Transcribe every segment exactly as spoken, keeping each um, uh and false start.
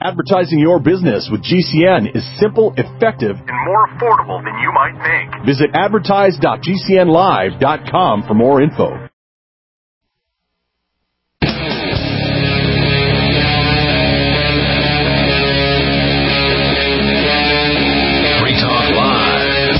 Advertising your business with G C N is simple, effective, and more affordable than you might think. Visit advertise dot g c n live dot com for more info. Free Talk Live.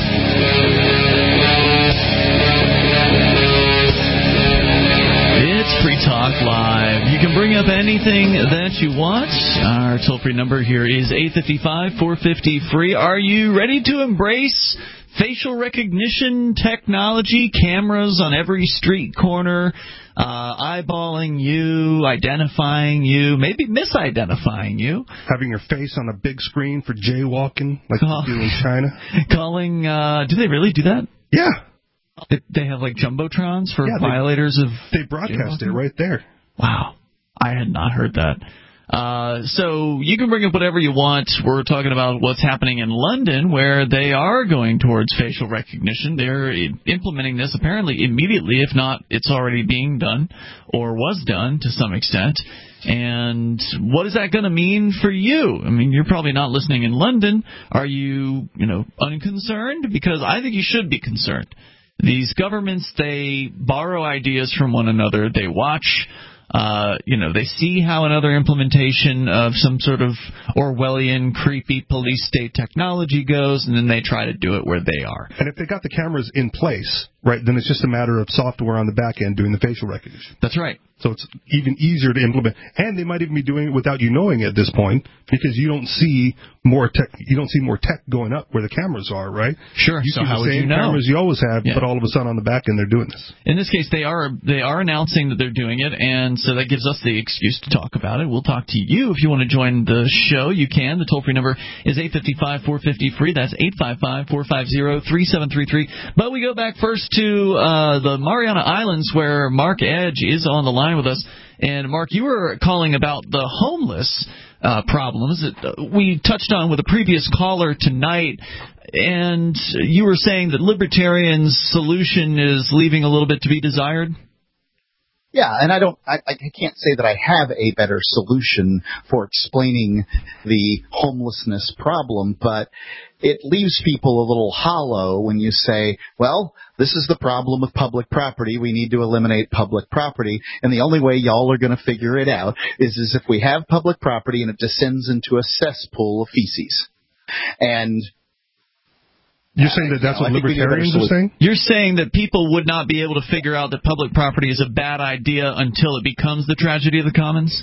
It's Free Talk Live. You can bring up anything that you want. Our toll-free number here is eight five five, four five zero, free. Are you ready to embrace facial recognition technology, cameras on every street corner, uh, eyeballing you, identifying you, maybe misidentifying you? Having your face on a big screen for jaywalking like oh. they do in China. Calling, uh, do they really do that? Yeah. They, they have like jumbotrons for yeah, they, violators of... They broadcast it right there. Wow. I had not heard that. Uh, so you can bring up whatever you want. We're talking about what's happening in London, where they are going towards facial recognition. They're implementing this apparently immediately. If not, it's already being done or was done to some extent. And what is that going to mean for you? I mean, you're probably not listening in London. Are you, you know, unconcerned? Because I think you should be concerned. These governments, they borrow ideas from one another. They watch... Uh, you know, they see how another implementation of some sort of Orwellian, creepy police state technology goes, and then they try to do it where they are. And if they got the cameras in place, right, then it's just a matter of software on the back end doing the facial recognition. That's right. So it's even easier to implement. And they might even be doing it without you knowing it at this point, because you don't see more tech. You don't see more tech going up where the cameras are, right? Sure. You so see how the would same you know? cameras you always have, yeah. but all of a sudden on the back end they're doing this. In this case, they are they are announcing that they're doing it, and so that gives us the excuse to talk about it. We'll talk to you if you want to join the show. You can. The toll-free number is eight five five, four five zero, free. That's eight five five, four five zero, three seven three three. But we go back first to uh, the Mariana Islands, where Mark Edge is on the line with us. And, Mark, you were calling about the homeless uh, problems that we touched on with a previous caller tonight, and you were saying that libertarians' solution is leaving a little bit to be desired? Yeah, and I don't, I, I can't say that I have a better solution for explaining the homelessness problem, but it leaves people a little hollow when you say, well, this is the problem with public property. We need to eliminate public property. And the only way y'all are going to figure it out is, is if we have public property and it descends into a cesspool of feces. And you're saying that that's uh, what libertarians are saying? You're saying that people would not be able to figure out that public property is a bad idea until it becomes the tragedy of the commons?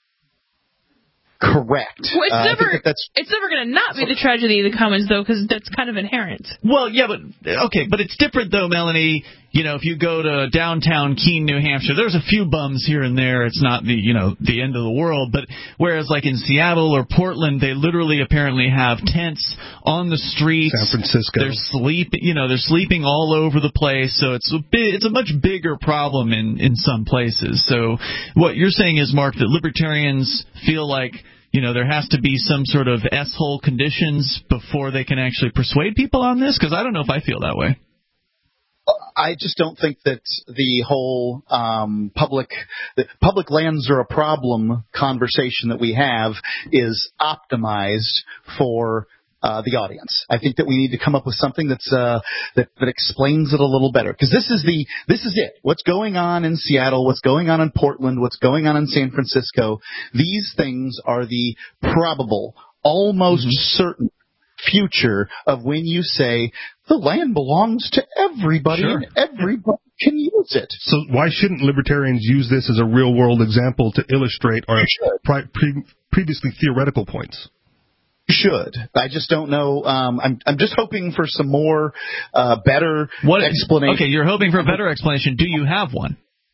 Correct. Well, it's uh, never that that's, it's never going to not be the tragedy of the commons, though, because that's kind of inherent. Well, yeah, but okay, but it's different, though, Melanie. You know, if you go to downtown Keene, New Hampshire, there's a few bums here and there. It's not the, you know, the end of the world. But whereas like in Seattle or Portland, they literally apparently have tents on the streets. San Francisco. They're sleeping, you know, they're sleeping all over the place. So it's a big, it's a much bigger problem in, in some places. So what you're saying is, Mark, that libertarians feel like, you know, there has to be some sort of S-hole conditions before they can actually persuade people on this? Because I don't know if I feel that way. I just don't think that the whole um, public the public lands are a problem conversation that we have is optimized for uh, the audience. I think that we need to come up with something that's uh, that, that explains it a little better, because this is the this is it. What's going on in Seattle? What's going on in Portland? What's going on in San Francisco? These things are the probable, almost mm-hmm. certain future of when you say the land belongs to everybody sure. and everybody can use it. So why shouldn't libertarians use this as a real-world example to illustrate our pri- pre- previously theoretical points? You should. I just don't know. Um, I'm I'm just hoping for some more uh, better what, explanation. Okay, you're hoping for a better explanation. Do you have one?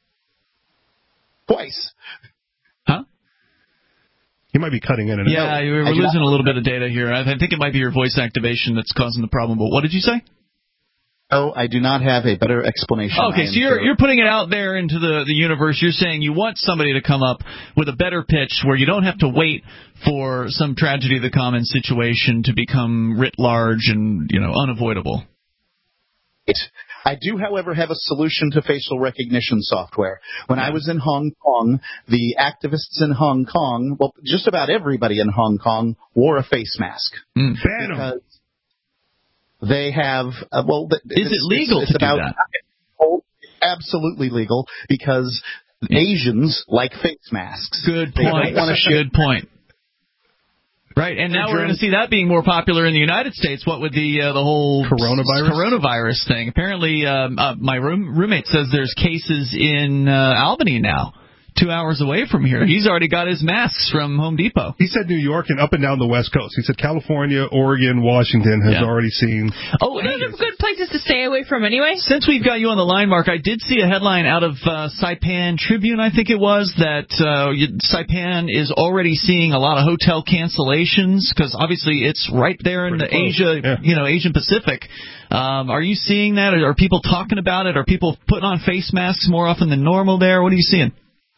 Twice. Huh? You might be cutting in and yeah, out. Yeah, we're losing a little bit of data here. I think it might be your voice activation that's causing the problem. But what did you say? Oh, I do not have a better explanation. Okay, so you're you're putting it out there into the, the universe. You're saying you want somebody to come up with a better pitch where you don't have to wait for some tragedy of the commons situation to become writ large and, you know, unavoidable. It, I do, however, have a solution to facial recognition software. When I was in Hong Kong, the activists in Hong Kong, well, just about everybody in Hong Kong wore a face mask. Mm. Because they have, uh, well, is it's, it legal it's, it's to about, do that? Oh, absolutely legal, because Asians like face masks. Good They don't point. wanna share- Good point. Right, and now we're going to see that being more popular in the United States. What with the uh, the whole Coronavirus? coronavirus thing? Apparently, um, uh, my room, roommate says there's cases in uh, Albany now, two hours away from here. He's already got his masks from Home Depot. He said New York and up and down the West Coast. He said California, Oregon, Washington has Yeah. already seen. Oh, Those are good places to stay away from anyway. since we've got you on the line, Mark, I did see a headline out of uh, Saipan Tribune, I think it was, that uh, Saipan is already seeing a lot of hotel cancellations because obviously it's right there in the Pretty close. Asia, Yeah. you know, Asian Pacific. Um, are you seeing that? Are people talking about it? Are people putting on face masks more often than normal there? What are you seeing?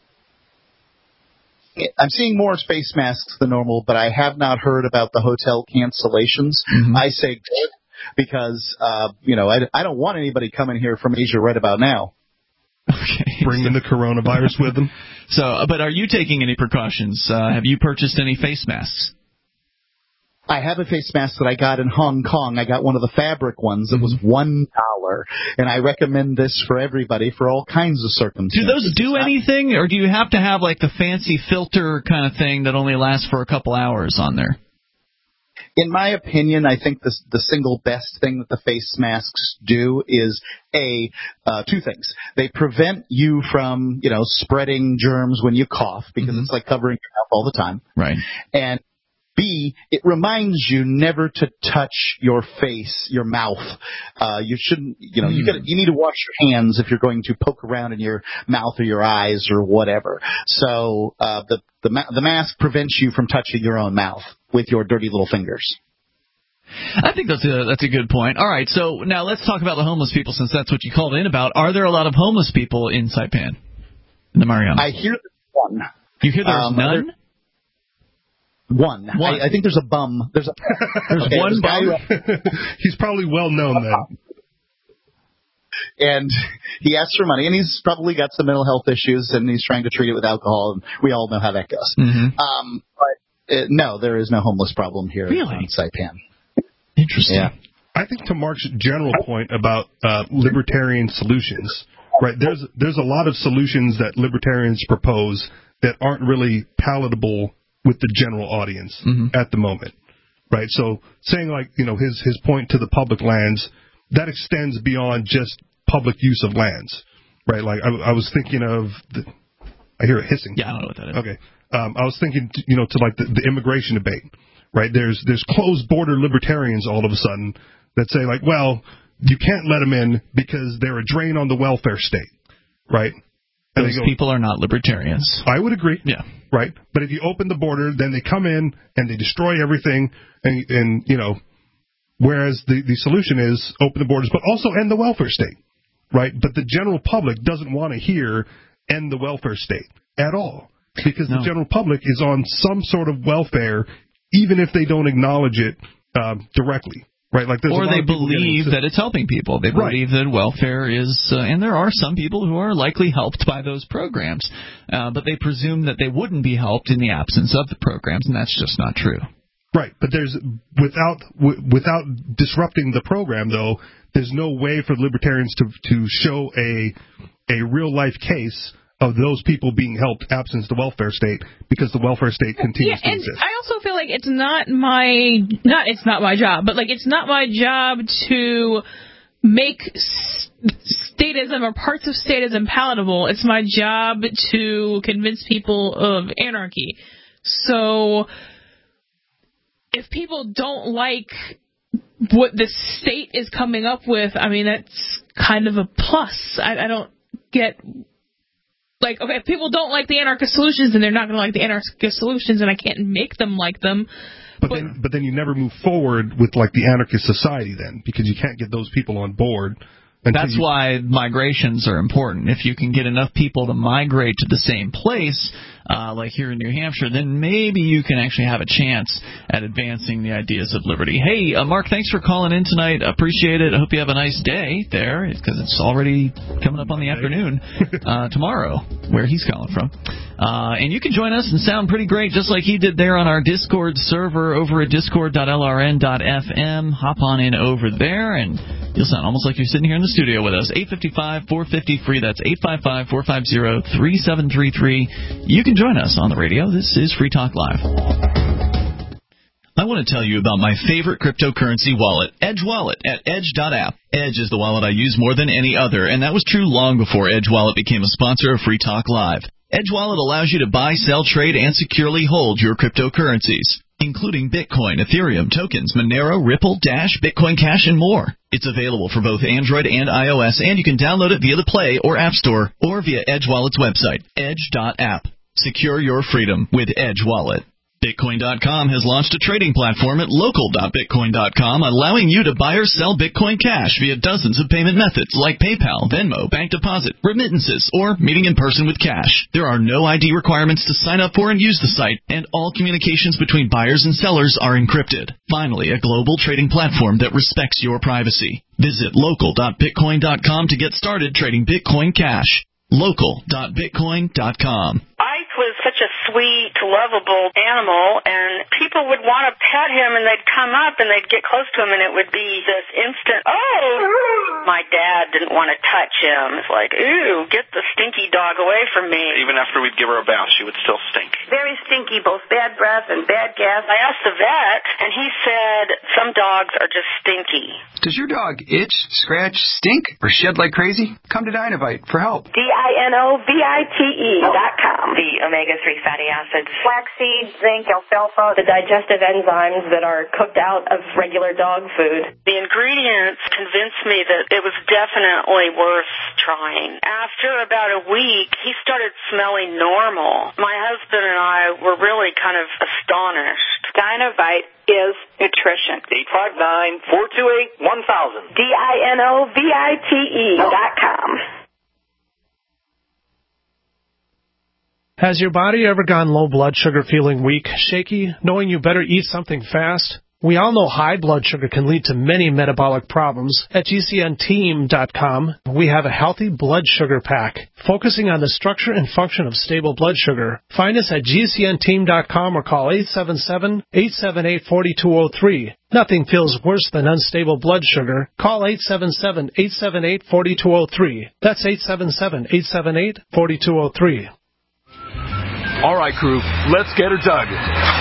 I'm seeing more face masks than normal, but I have not heard about the hotel cancellations. Mm-hmm. I say good because, uh, you know, I, I don't want anybody coming here from Asia right about now. Okay. Bringing the coronavirus with them. So, uh, but are you taking any precautions? Uh, have you purchased any face masks? I have a face mask that I got in Hong Kong. I got one of the fabric ones. It was one dollar, and I recommend this for everybody for all kinds of circumstances. Do those do anything, or do you have to have like the fancy filter kind of thing that only lasts for a couple hours on there? In my opinion, I think the the single best thing that the face masks do is a uh, two things. They prevent you from, you know, spreading germs when you cough because Mm-hmm. it's like covering your mouth all the time. Right. And B, it reminds you never to touch your face, your mouth. Uh, you shouldn't, you know, Mm. you got you need to wash your hands if you're going to poke around in your mouth or your eyes or whatever. So uh, the the ma- the mask prevents you from touching your own mouth with your dirty little fingers. I think that's a that's a good point. All right, so now let's talk about the homeless people since that's what you called in about. Are there a lot of homeless people in Saipan, in the Mariana? I hear there's one. You hear there's um, none? there- One. One. I, I think there's a bum. There's a There's okay, one there's a guy bum? who- He's probably well known then. and he asks for money, and he's probably got some mental health issues, and he's trying to treat it with alcohol, and we all know how that goes. Mm-hmm. Um, but uh, no, there is no homeless problem here Really? in Saipan. Interesting. Yeah. I think to Mark's general point about uh, libertarian solutions, right? There's there's a lot of solutions that libertarians propose that aren't really palatable with the general audience Mhm. at the moment, right? So saying like you know his his point to the public lands that extends beyond just public use of lands, right? Like I, I was thinking of, the, I hear it hissing. Yeah, I don't know what that is. Okay. Um, I was thinking, you know, to like the, the immigration debate, right? There's there's closed border libertarians all of a sudden that say like, well, you can't let them in because they're a drain on the welfare state, right? And Those they go, people are not libertarians. I would agree, Yeah. right? But if you open the border, then they come in and they destroy everything, and and you know, whereas the the solution is open the borders, but also end the welfare state, right? But the general public doesn't want to hear end the welfare state at all. Because No. the general public is on some sort of welfare, even if they don't acknowledge it um, directly, right? Like, there's a Or lot they of people believe getting- that it's helping people. They Right. believe that welfare is, uh, and there are some people who are likely helped by those programs, uh, but they presume that they wouldn't be helped in the absence of the programs, and that's just not true. right. But there's without w- without disrupting the program, though, there's no way for libertarians to to show a a real life case of those people being helped absent the welfare state, because the welfare state continues Yeah, to and exist. I also feel like it's not my not it's not my job, but like it's not my job to make s- statism or parts of statism palatable. It's my job to convince people of anarchy. So if people don't like what the state is coming up with, I mean that's kind of a plus. I, I don't get. Like, okay, if people don't like the anarchist solutions, then they're not going to like the anarchist solutions, and I can't make them like them. But, But- then, but then you never move forward with like the anarchist society then, because you can't get those people on board That's you... why migrations are important. If you can get enough people to migrate to the same place, uh, like here in New Hampshire, then maybe you can actually have a chance at advancing the ideas of liberty. Hey, uh, Mark, thanks for calling in tonight. Appreciate it. I hope you have a nice day there, because it's already coming up on the afternoon uh, tomorrow, where he's calling from. Uh, and you can join us and sound pretty great, just like he did there on our Discord server over at discord dot l r n dot f m. Hop on in over there, and you'll sound almost like you're sitting here in the studio with us. eight five five, four five zero, free. That's eight five five, four five zero, three seven three three. You can join us on the radio. This is Free Talk Live. I want to tell you about my favorite cryptocurrency wallet, Edge Wallet, at edge dot app. Edge is the wallet I use more than any other, and that was true long before Edge Wallet became a sponsor of Free Talk Live. Edge Wallet allows you to buy, sell, trade, and securely hold your cryptocurrencies, including Bitcoin, Ethereum, tokens, Monero, Ripple, Dash, Bitcoin Cash, and more. It's available for both Android and iOS, and you can download it via the Play or App Store or via Edge Wallet's website, edge dot app. Secure your freedom with Edge Wallet. Bitcoin dot com has launched a trading platform at local dot bitcoin dot com, allowing you to buy or sell Bitcoin Cash via dozens of payment methods like PayPal, Venmo, bank deposit, remittances, or meeting in person with cash. There are no I D requirements to sign up for and use the site, and all communications between buyers and sellers are encrypted. Finally, a global trading platform that respects your privacy. Visit local dot bitcoin dot com to get started trading Bitcoin Cash. local dot bitcoin dot com. Ike was such a sweet, lovable animal, and people would want to pet him, and they'd come up and they'd get close to him, and it would be this instant, oh! My dad didn't want to touch him. It's like, ooh, get the stinky dog away from me. Even after we'd give her a bath, she would still stink. Very stinky, both bad breath and bad gas. I asked the vet, and he said some dogs are just stinky. Does your dog itch, scratch, stink, or shed like crazy? Come to Dynovite for help. D I N O V I T E dot com. The omega three fatty acids, flaxseed, zinc, alfalfa, the digestive enzymes that are cooked out of regular dog food. The ingredients convinced me that it was definitely worth trying. After about a week, he started smelling normal. My husband and I were really kind of astonished. Dynovite is nutrition. eight five nine, four two eight, one thousand. D I N O V I T E dot com. Has your body ever gone low blood sugar, feeling weak, shaky, knowing you better eat something fast? We all know high blood sugar can lead to many metabolic problems. At G C N team dot com, we have a healthy blood sugar pack, focusing on the structure and function of stable blood sugar. Find us at G C N team dot com or call eight seven seven, eight seven eight, four two zero three. Nothing feels worse than unstable blood sugar. Call eight seven seven, eight seven eight, four two zero three. That's eight seven seven, eight seven eight, four two zero three. All right, crew, let's get her dug.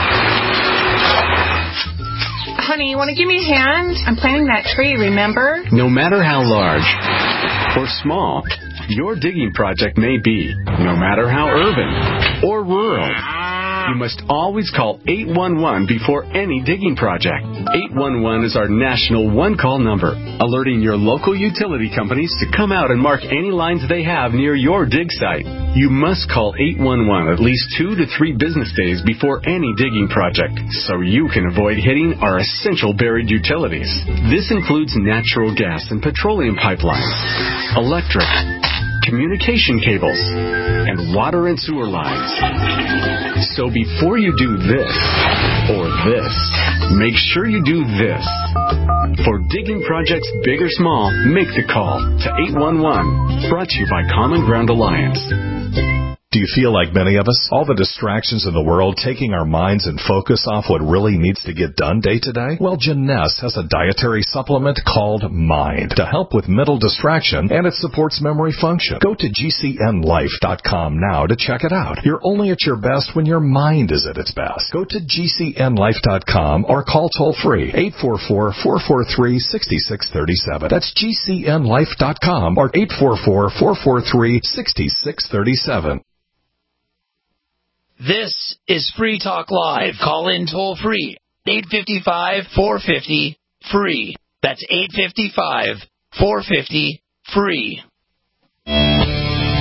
Honey, you want to give me a hand? I'm planting that tree, remember? No matter how large or small your digging project may be, no matter how urban or rural, you must always call eight one one before any digging project. eight one one is our national one-call number, alerting your local utility companies to come out and mark any lines they have near your dig site. You must call eight one one at least two to three business days before any digging project, so you can avoid hitting our essential buried utilities. This includes natural gas and petroleum pipelines, electric, communication cables, and water and sewer lines. So before you do this or this, make sure you do this. For digging projects big or small, make the call to eight one one. Brought to you by Common Ground Alliance. Do you feel like many of us? All the distractions in the world taking our minds and focus off what really needs to get done day to day? Well, Jeunesse has a dietary supplement called Mind to help with mental distraction, and it supports memory function. Go to G C N life dot com now to check it out. You're only at your best when your mind is at its best. Go to G C N life dot com or call toll-free eight four four, four four three, six six three seven. That's G C N life dot com or eight four four, four four three, six six three seven. This is Free Talk Live. Call in toll free. eight five five, four five zero, free. That's eight five five, four five zero, free.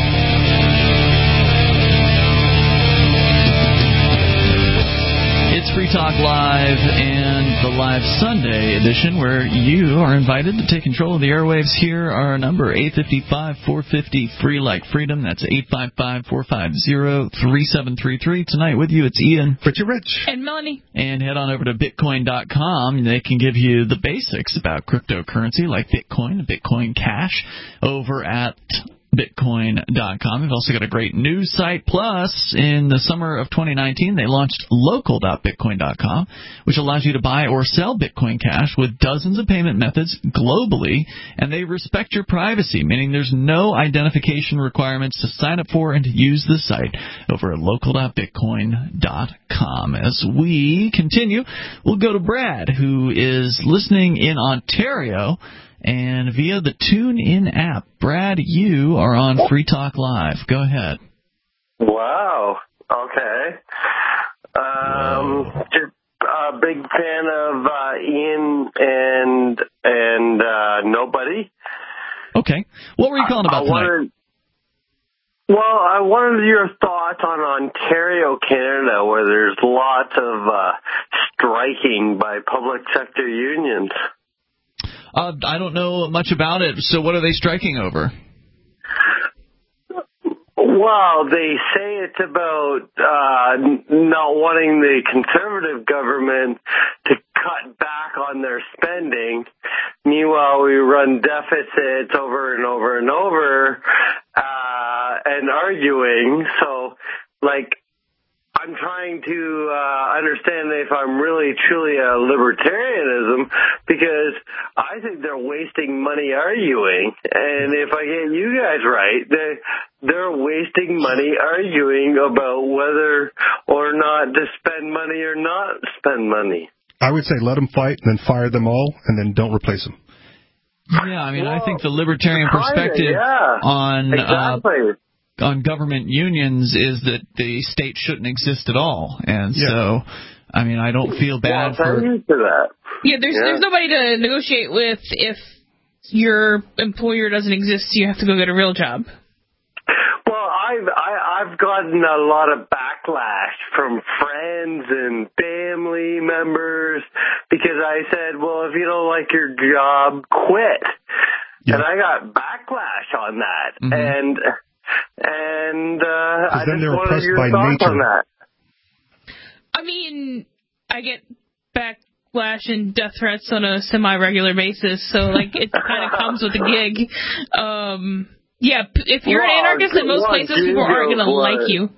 It's Free Talk Live and the Live Sunday edition, where you are invited to take control of the airwaves. Here our number, eight five five, four five zero, free like freedom. That's eight five five, four five zero, three seven three three. Tonight with you, it's Ian. Richie Rich. And Melanie. And head on over to Bitcoin dot com. They can give you the basics about cryptocurrency, like Bitcoin, Bitcoin Cash, over at Bitcoin dot com. We've also got a great news site. Plus, in the summer of twenty nineteen, they launched local dot bitcoin dot com, which allows you to buy or sell Bitcoin Cash with dozens of payment methods globally, and they respect your privacy, meaning there's no identification requirements to sign up for and to use the site over at local dot bitcoin dot com. As we continue, we'll go to Brad, who is listening in Ontario and via the TuneIn app. Brad, you are on Free Talk Live. Go ahead. Wow. Okay. Um, just a big fan of uh, Ian and and uh, nobody. Okay. What were you calling about I, I tonight? wanted, well, I wanted your thoughts on Ontario, Canada, where there's lots of uh, striking by public sector unions. Uh, I don't know much about it, so what are they striking over? Well, they say it's about uh, not wanting the Conservative government to cut back on their spending. Meanwhile, we run deficits over and over and over uh, and arguing. So, like, I'm trying to uh, understand if I'm really truly a libertarianism, because I think they're wasting money arguing. And if I get you guys right, they, they're wasting money arguing about whether or not to spend money or not spend money. I would say let them fight and then fire them all and then don't replace them. Yeah, I mean, well, I think the libertarian perspective kinda, yeah. on exactly. uh, on government unions is that the state shouldn't exist at all, and yeah. so I mean I don't feel bad well, for to that. Yeah, there's yeah. there's nobody to negotiate with if your employer doesn't exist. You have to go get a real job. Well, I've I, I've gotten a lot of backlash from friends and family members because I said, well, if you don't like your job, quit. Yeah. And I got backlash on that, mm-hmm. and. And uh, I then just they're wanted oppressed your by thoughts nature. on that. I mean, I get backlash and death threats on a semi-regular basis, so like it kind of comes with the gig. Um, yeah, if you're well, an anarchist in most what, places, people aren't going to like you.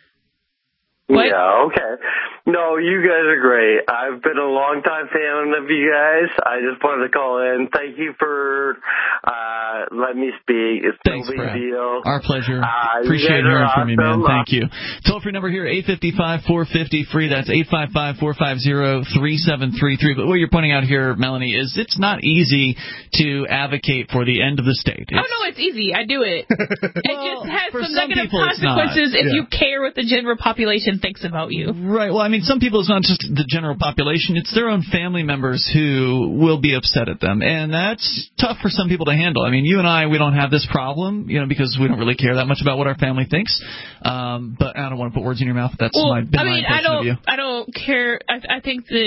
What? Yeah, okay. No, you guys are great. I've been a long-time fan of you guys. I just wanted to call in. Thank you for uh, letting me speak. It's Thanks, no big Brad. deal. Our pleasure. Uh, Appreciate hearing awesome. from you, man. Thank you. Toll-free number here, eight five five, four five zero, free. That's eight five five, four five zero, three seven three three. But what you're pointing out here, Melanie, is it's not easy to advocate for the end of the state. It's, oh, no, it's easy. I do it. well, it just has some, some negative people, consequences if yeah. you care what the general population thinks about you. Right. Well, I mean, some people, it's not just the general population. It's their own family members who will be upset at them. And that's tough for some people to handle. I mean, you and I, we don't have this problem, you know, because we don't really care that much about what our family thinks. Um, but I don't want to put words in your mouth. That's well, my, been I mean, my I impression don't, of you. I don't care. I, I think that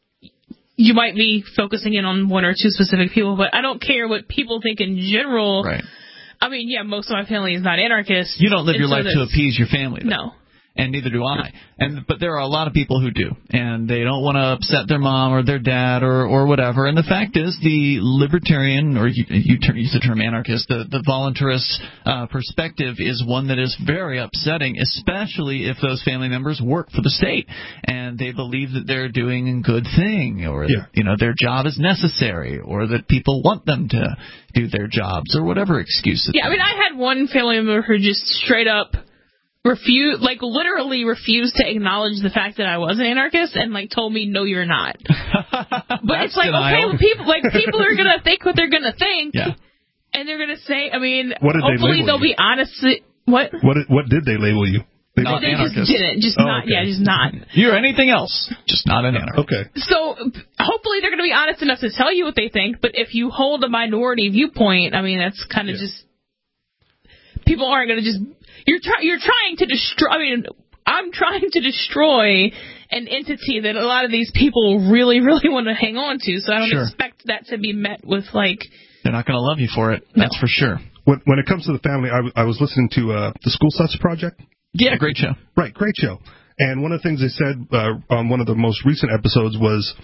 you might be focusing in on one or two specific people, but I don't care what people think in general. Right. I mean, yeah, most of my family is not anarchist. You don't live your so life to appease your family, though. No. And neither do I. And but there are a lot of people who do, and they don't want to upset their mom or their dad or, or whatever. And the fact is, the libertarian, or you, you use the term anarchist, the, the voluntarist uh, perspective is one that is very upsetting, especially if those family members work for the state and they believe that they're doing a good thing, or yeah. that, you know, their job is necessary, or that people want them to do their jobs, or whatever excuse. Yeah, I mean, I had one family member who just straight up refuse, like literally refused to acknowledge the fact that I was an anarchist, and like told me, "No, you're not." But it's like, denial. okay, well, people like people are gonna think what they're gonna think, yeah. and they're gonna say. I mean, what did hopefully they they'll you? be honest. What? What? Did, what did they label you? They, not they anarchist. just didn't. Just oh, not. okay. Yeah, just not. You're anything else, just not an anarchist. Okay. So hopefully they're gonna be honest enough to tell you what they think. But if you hold a minority viewpoint, I mean, that's kind of yeah. just people aren't gonna just. You're trying. You're trying to destroy. I mean, I'm trying to destroy an entity that a lot of these people really, really want to hang on to. So I don't Sure. expect that to be met with, like... They're not going to love you for it. No. That's for sure. When, when it comes to the family, I, w- I was listening to uh, the School Suts Project. Yeah, great show. Right, great show. And one of the things they said uh, on one of the most recent episodes was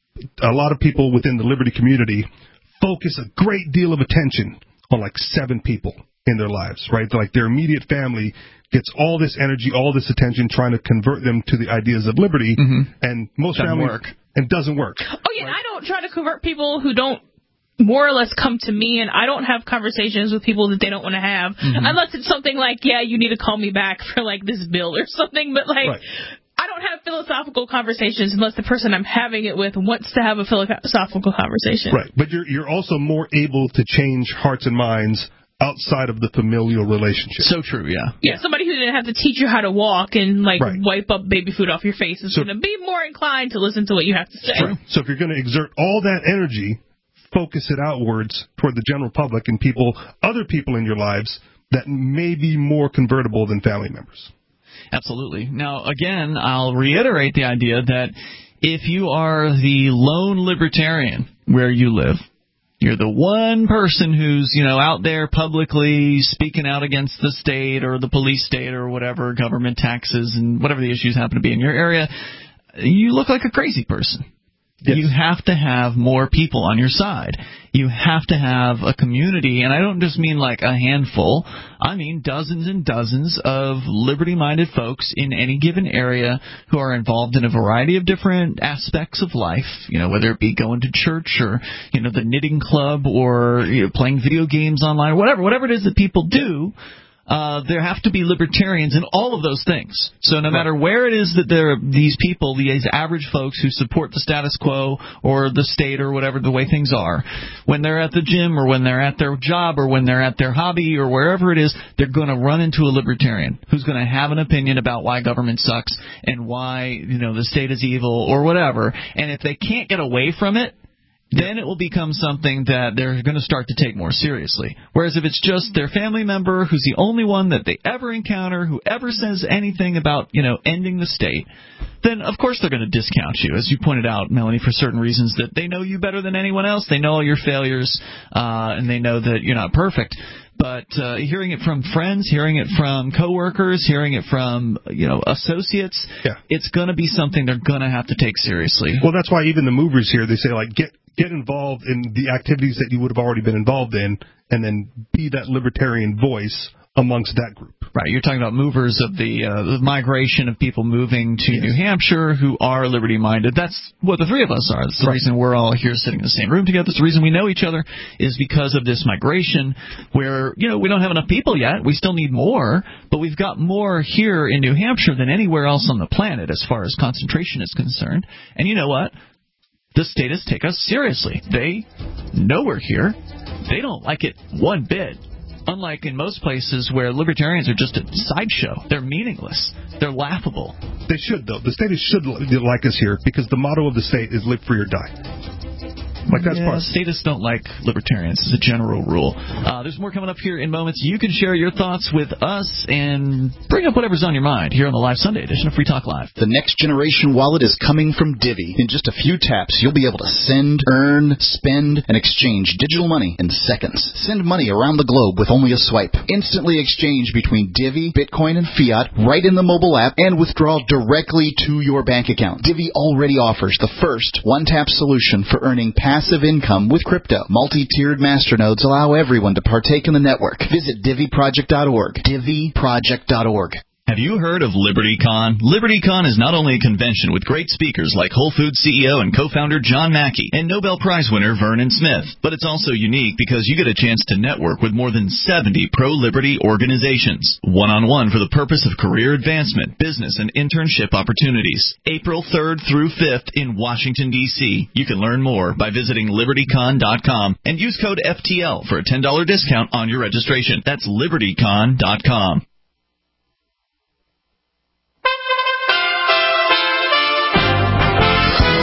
a lot of people within the Liberty community focus a great deal of attention on like seven people in their lives, right? Like their immediate family gets all this energy, all this attention, trying to convert them to the ideas of liberty, mm-hmm. and most doesn't families work. It doesn't work. Oh yeah, right? I don't try to convert people who don't more or less come to me, and I don't have conversations with people that they don't want to have, mm-hmm. unless it's something like, yeah, you need to call me back for like this bill or something. But like, right. I don't have philosophical conversations unless the person I'm having it with wants to have a philosophical conversation. Right, but you're you're also more able to change hearts and minds outside of the familial relationship. So true, yeah. Yeah, somebody who didn't have to teach you how to walk and like right. wipe up baby food off your face is so, going to be more inclined to listen to what you have to say. True. So if you're going to exert all that energy, focus it outwards toward the general public and people, other people in your lives that may be more convertible than family members. Absolutely. Now, again, I'll reiterate the idea that if you are the lone libertarian where you live, you're the one person who's, you know, out there publicly speaking out against the state or the police state or whatever, government taxes and whatever the issues happen to be in your area, you look like a crazy person. Yes. You have to have more people on your side. You have to have a community, and I don't just mean like a handful. I mean dozens and dozens of liberty-minded folks in any given area who are involved in a variety of different aspects of life, you know, whether it be going to church or, you know, the knitting club or, you know, playing video games online, whatever, whatever it is that people do. Uh, there have to be libertarians in all of those things. So no matter where it is that there are these people, these average folks who support the status quo or the state or whatever the way things are, when they're at the gym or when they're at their job or when they're at their hobby or wherever it is, they're going to run into a libertarian who's going to have an opinion about why government sucks and why, you know, the state is evil or whatever. And if they can't get away from it, then it will become something that they're going to start to take more seriously. Whereas if it's just their family member who's the only one that they ever encounter who ever says anything about, you know, ending the state, then of course they're going to discount you, as you pointed out, Melanie, for certain reasons that they know you better than anyone else. They know all your failures, uh, and they know that you're not perfect. But uh, hearing it from friends, hearing it from coworkers, hearing it from, you know, associates, yeah. it's going to be something they're going to have to take seriously. Well, that's why even the movers here, they say, like, get get involved in the activities that you would have already been involved in, and then be that libertarian voice amongst that group. Right. You're talking about movers of the, uh, the migration of people moving to yes. New Hampshire who are liberty-minded. That's what the three of us are. That's the right. reason we're all here sitting in the same room together. That's the reason we know each other is because of this migration where, you know, we don't have enough people yet. We still need more, but we've got more here in New Hampshire than anywhere else on the planet as far as concentration is concerned. And you know what? The statists take us seriously. They know we're here. They don't like it one bit. Unlike in most places where libertarians are just a sideshow. They're meaningless. They're laughable. They should, though. The statists should like us here because the motto of the state is live free or die. Like that's yeah, part. Statists don't like libertarians as a general rule. Uh, there's more coming up here in moments. You can share your thoughts with us and bring up whatever's on your mind here on the live Sunday edition of Free Talk Live. The next generation wallet is coming from Divvy. In just a few taps, you'll be able to send, earn, spend, and exchange digital money in seconds. Send money around the globe with only a swipe. Instantly exchange between Divvy, Bitcoin, and fiat right in the mobile app and withdraw directly to your bank account. Divvy already offers the first one-tap solution for earning passive income with crypto. Multi-tiered masternodes allow everyone to partake in the network. Visit Divvy Project dot org. Divvy Project dot org. Have you heard of LibertyCon? LibertyCon is not only a convention with great speakers like Whole Foods C E O and co-founder John Mackey and Nobel Prize winner Vernon Smith, but it's also unique because you get a chance to network with more than seventy pro-liberty organizations, one-on-one for the purpose of career advancement, business, and internship opportunities. April third through fifth in Washington, D C You can learn more by visiting Liberty Con dot com and use code F T L for a ten dollars discount on your registration. That's Liberty Con dot com. U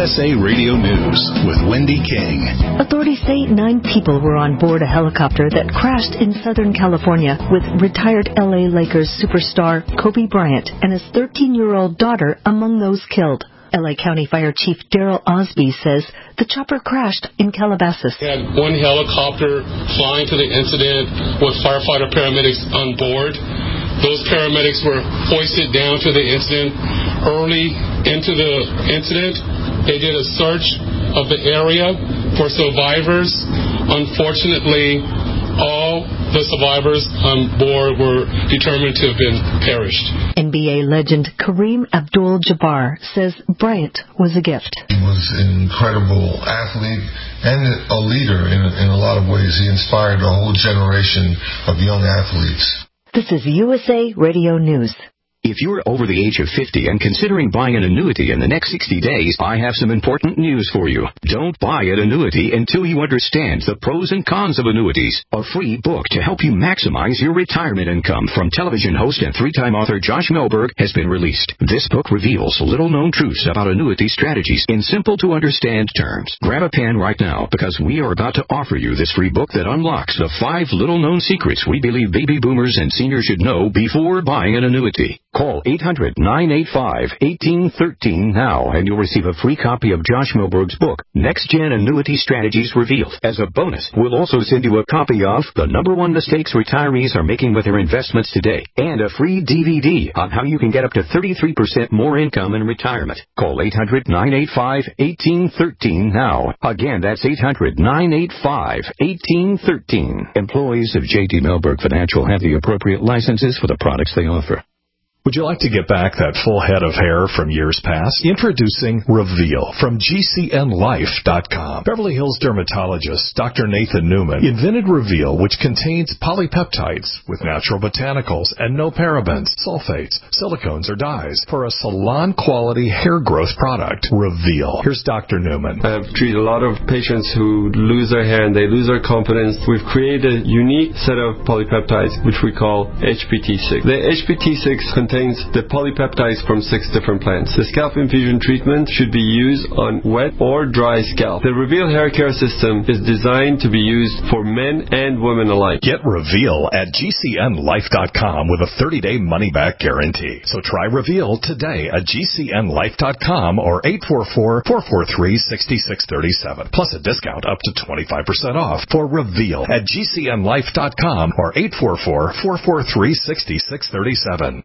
S A Radio News with Wendy King. Authorities say nine people were on board a helicopter that crashed in Southern California with retired L A Lakers superstar Kobe Bryant and his thirteen-year-old daughter among those killed. L A County Fire Chief Daryl Osby says the chopper crashed in Calabasas. We had one helicopter flying to the incident with firefighter paramedics on board. Those paramedics were hoisted down to the incident. Early into the incident, they did a search of the area for survivors. Unfortunately, all the survivors on board were determined to have been perished. N B A legend Kareem Abdul-Jabbar says Bryant was a gift. He was an incredible athlete and a leader in, in a lot of ways. He inspired a whole generation of young athletes. This is U S A Radio News. If you're over the age of fifty and considering buying an annuity in the next sixty days, I have some important news for you. Don't buy an annuity until you understand the pros and cons of annuities. A free book to help you maximize your retirement income from television host and three-time author Josh Melberg has been released. This book reveals little-known truths about annuity strategies in simple-to-understand terms. Grab a pen right now because we are about to offer you this free book that unlocks the five little-known secrets we believe baby boomers and seniors should know before buying an annuity. Call eight hundred, nine eight five, one eight one three now, and you'll receive a free copy of Josh Melberg's book, Next Gen Annuity Strategies Revealed. As a bonus, we'll also send you a copy of The Number One Mistakes Retirees Are Making with Their Investments Today, and a free D V D on how you can get up to thirty-three percent more income in retirement. Call eight hundred, nine eight five, one eight one three now. Again, that's eight hundred, nine eight five, one eight one three. Employees of J D Melberg Financial have the appropriate licenses for the products they offer. Would you like to get back that full head of hair from years past? Introducing Reveal from G C N life dot com. Beverly Hills dermatologist Doctor Nathan Newman invented Reveal, which contains polypeptides with natural botanicals and no parabens, sulfates, silicones, or dyes for a salon-quality hair growth product. Reveal. Here's Doctor Newman. I've treated a lot of patients who lose their hair and they lose their confidence. We've created a unique set of polypeptides, which we call H P T six. The H P T six contains contains the polypeptides from six different plants. The scalp infusion treatment should be used on wet or dry scalp. The Reveal hair care system is designed to be used for men and women alike. Get Reveal at G C N life dot com with a thirty-day money-back guarantee. So try Reveal today at G C N life dot com or eight four four, four four three, six six three seven. Plus a discount up to twenty-five percent off for Reveal at G C N life dot com or eight four four, four four three, six six three seven.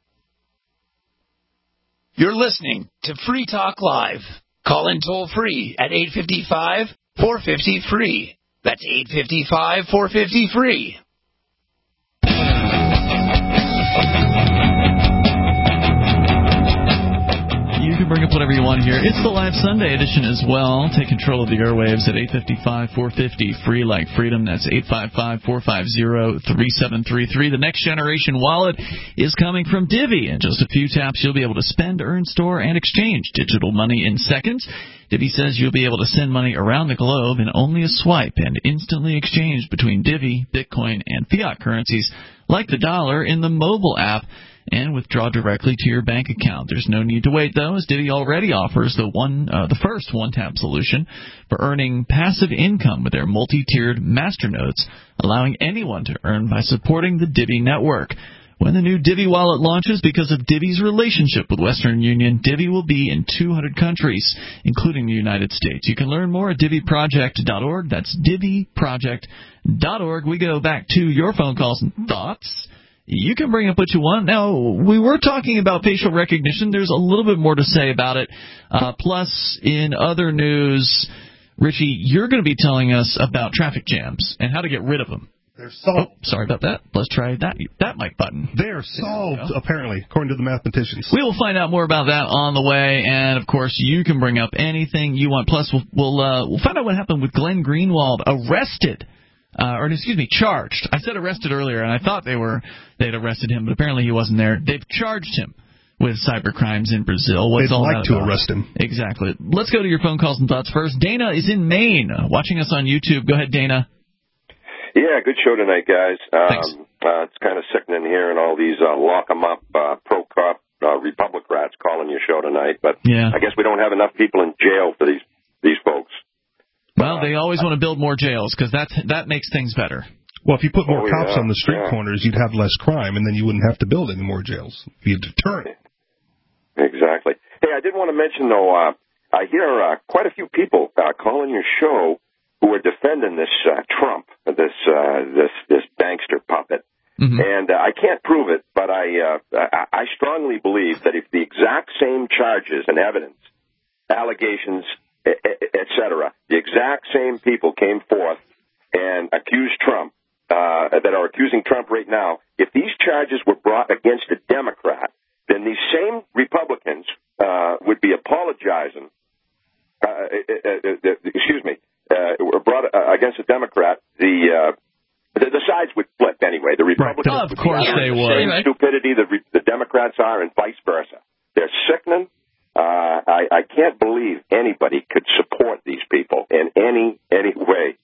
You're listening to Free Talk Live. Call in toll free at eight five five, four five zero, free. That's eight five five, four five zero, free. You can bring up whatever you want here. It's the Live Sunday edition as well. Take control of the airwaves at eight five five, four five zero, free like freedom. That's eight five five, four five zero, three seven three three. The next generation wallet is coming from Divvy. In just a few taps, you'll be able to spend, earn, store, and exchange digital money in seconds. Divvy says you'll be able to send money around the globe in only a swipe and instantly exchange between Divvy, Bitcoin, and fiat currencies like the dollar in the mobile app, and withdraw directly to your bank account. There's no need to wait, though, as Divvy already offers the one, uh, the first one-tap solution for earning passive income with their multi-tiered masternodes, allowing anyone to earn by supporting the Divvy network. When the new Divvy wallet launches, because of Divvy's relationship with Western Union, Divvy will be in two hundred countries, including the United States. You can learn more at Divvy Project dot org. That's Divvy Project dot org. We go back to your phone calls and thoughts. You can bring up what you want. Now, we were talking about facial recognition. There's a little bit more to say about it. Uh, plus, in other news, Richie, you're going to be telling us about traffic jams and how to get rid of them. They're solved. Oh, sorry about that. Let's try that that mic button. They are solved, apparently, according to the mathematicians. We will find out more about that on the way, and of course, you can bring up anything you want. Plus, we'll we'll, uh, we'll find out what happened with Glenn Greenwald, arrested, uh, or excuse me, charged. I said arrested earlier, and I thought they were they'd arrested him, but apparently he wasn't there. They've charged him with cyber crimes in Brazil. What's They'd all like that to about? arrest him. Exactly. Let's go to your phone calls and thoughts first. Dana is in Maine, watching us on YouTube. Go ahead, Dana. Yeah, good show tonight, guys. Um, uh, it's kind of sickening hearing all these uh, lock 'em up, uh, pro cop uh, Republicrats calling your show tonight, but yeah. I guess we don't have enough people in jail for these these folks. Well, they always want to build more jails because that that makes things better. Well, if you put more oh, cops yeah, on the street yeah. corners, you'd have less crime, and then you wouldn't have to build any more jails. It'd be a deterrent. Exactly. Hey, I did want to mention, though, uh, I hear uh, quite a few people uh, calling your show who are defending this uh, Trump, this uh, this this bankster puppet. Mm-hmm. And uh, I can't prove it, but I, uh, I I strongly believe that if the exact same charges and evidence, allegations, et cetera, the exact same people came forth and accused Trump, uh, that are accusing Trump right now, if these charges were brought against a Democrat, then these same Republicans uh, would be apologizing, uh, uh, uh, uh, excuse me, uh, were brought uh, against a Democrat, the, uh, the the sides would flip anyway. The Republicans right. oh, of would course be they the would. same stupidity the, the Democrats are and vice versa. They're sickening. Uh, I, I can't believe anybody could support these people in any any way.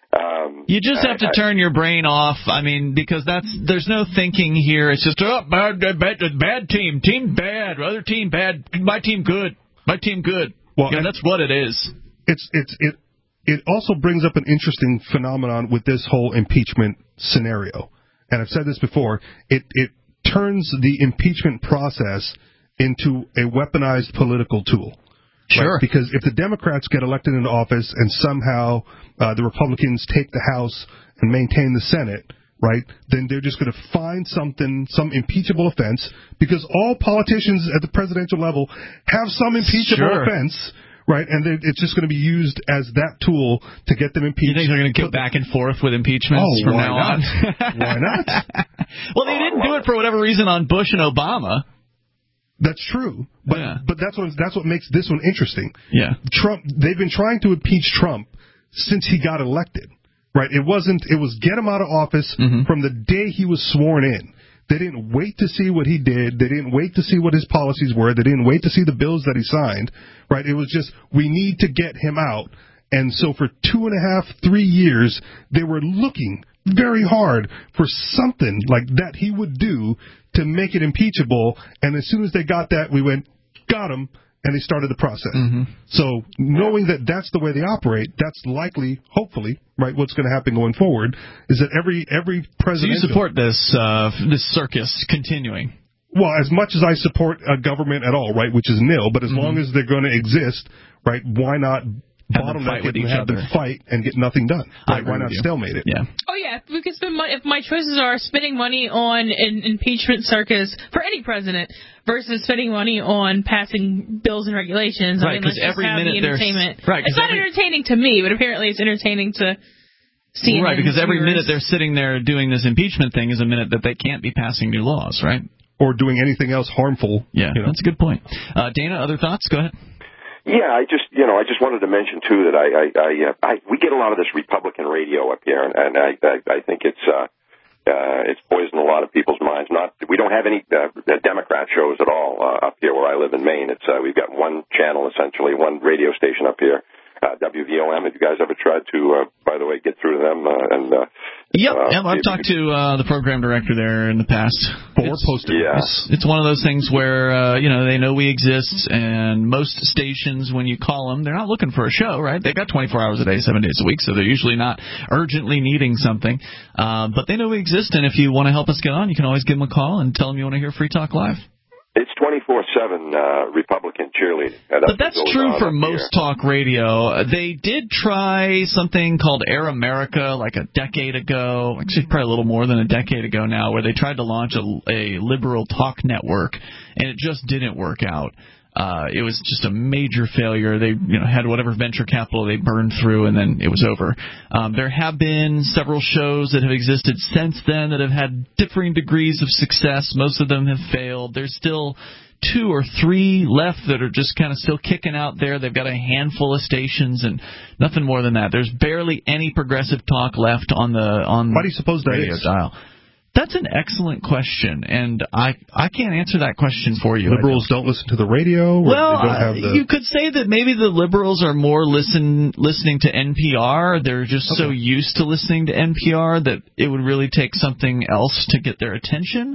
Um, you just have to I, turn your brain off. I mean, because that's there's no thinking here. It's just oh, bad, bad, bad team, team bad, other team bad, my team good, my team good. Well, you know, that's what it is. It's it's it. It also brings up an interesting phenomenon with this whole impeachment scenario, and I've said this before. It it turns the impeachment process into a weaponized political tool. Sure. Right? Because if the Democrats get elected into office and somehow uh, the Republicans take the House and maintain the Senate, right, then they're just going to find something, some impeachable offense, because all politicians at the presidential level have some impeachable sure. offense, right, and it's just going to be used as that tool to get them impeached. You think they're going to go back and forth with impeachments oh, from why now not? on? Why not? Well, they didn't do it for whatever reason on Bush and Obama. That's true, but yeah. but that's what that's what makes this one interesting. Yeah, Trump. They've been trying to impeach Trump since he got elected. Right? It wasn't. It was get him out of office mm-hmm. from the day he was sworn in. They didn't wait to see what he did. They didn't wait to see what his policies were. They didn't wait to see the bills that he signed. Right? It was just we need to get him out. And so for two and a half, three years, they were looking very hard for something like that he would do to make it impeachable, and as soon as they got that, we went, got him, and they started the process. Mm-hmm. So knowing that that's the way they operate, that's likely, hopefully, right, what's going to happen going forward, is that every every president... So you support this, uh, this circus continuing? Well, as much as I support a government at all, right, which is nil, but as mm-hmm. long as they're going to exist, right, why not... bottleneck it and have them fight and get nothing done. Right? Why not stalemate it? Yeah. Oh yeah, if we could spend money, if my choices are spending money on an impeachment circus for any president versus spending money on passing bills and regulations, right, I mean, let's just every have minute the entertainment. Right, it's not every, entertaining to me, but apparently it's entertaining to C N N. Right, because every viewers. minute they're sitting there doing this impeachment thing is a minute that they can't be passing new laws, right? Or doing anything else harmful. Yeah, you know. That's a good point. Uh, Dana, other thoughts? Go ahead. Yeah, I just, you know, I just wanted to mention too that I, I, I, uh, I we get a lot of this Republican radio up here, and, and I, I, I think it's, uh, uh, it's poisoned a lot of people's minds. Not, we don't have any uh, Democrat shows at all uh, up here where I live in Maine. It's, uh, we've got one channel essentially, one radio station up here. Uh, W V O M. Have you guys ever tried to, uh, by the way, get through to them? Uh, and uh, Yep, uh, yep I've talked to uh, the program director there in the past. Four posted. Yeah. It's, it's one of those things where, uh, you know, they know we exist, and most stations, when you call them, they're not looking for a show, right? They've got twenty-four hours a day, seven days a week, so they're usually not urgently needing something. Uh, but they know we exist, and if you want to help us get on, you can always give them a call and tell them you want to hear Free Talk Live. It's twenty-four seven uh, Republican cheerleading. But that's true for most talk radio. They did try something called Air America like a decade ago, actually probably a little more than a decade ago now, where they tried to launch a, a liberal talk network, and it just didn't work out. Uh, it was just a major failure. They, you know, had whatever venture capital they burned through, and then it was over. Um, there have been several shows that have existed since then that have had differing degrees of success. Most of them have failed. There's still two or three left that are just kind of still kicking out there. They've got a handful of stations and nothing more than that. There's barely any progressive talk left on the on. Why do you suppose that radio is? Dial. That's an excellent question, and I I can't answer that question for you. Liberals don't. don't listen to the radio? Or well, they don't have the... you could say that maybe the liberals are more listen listening to N P R. They're just okay. so used to listening to N P R that it would really take something else to get their attention.